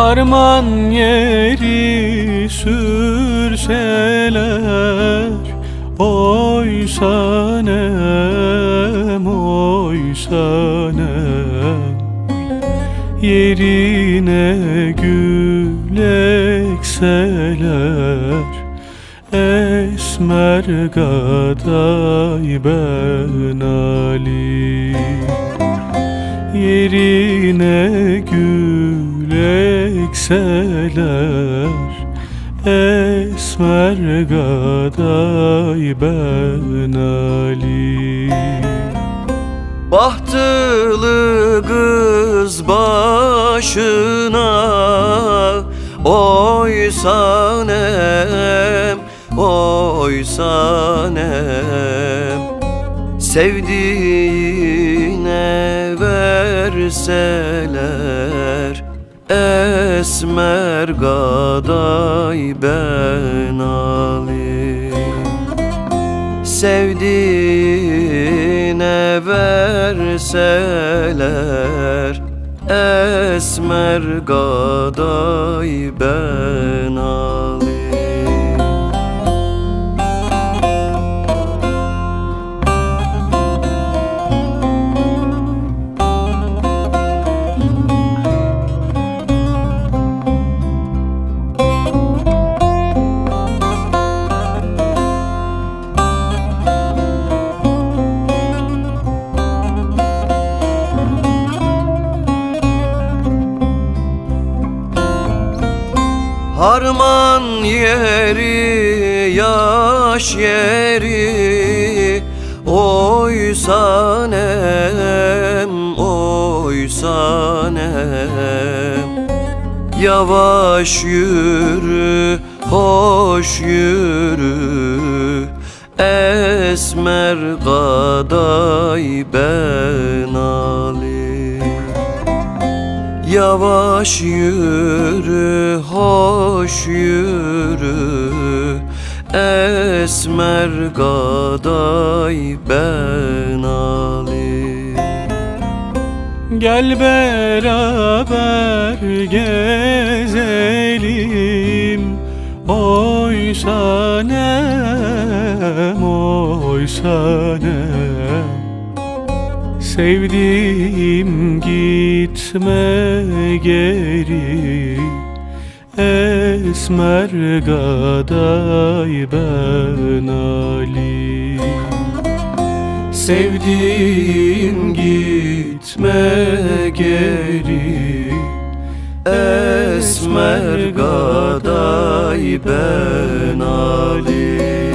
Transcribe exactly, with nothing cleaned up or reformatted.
Harman yeri sürseler, oy sanem, oy sanem. Yerine gül ekseler, esmer gaday ben Ali. Yerine gül ekseler, esmer gaday ben Ali. Bahtılı kız başına, oy sanem, oy sanem. Sevdiğine verseler, esmer gaday ben Ali. Sevdiğine verseler, esmer gaday ben Ali. Harman yeri, yaş yeri, oy sanem, oy sanem. Yavaş yürü, hoş yürü, esmer gaday ben Ali. Yavaş yürü, hoş yürü, esmer gaday ben Ali. Gel beraber gezelim, oy sanem, oy sanem. Sevdiğim gitme geri, esmer gaday ben Ali. Sevdiğim gitme geri, esmer gaday ben Ali.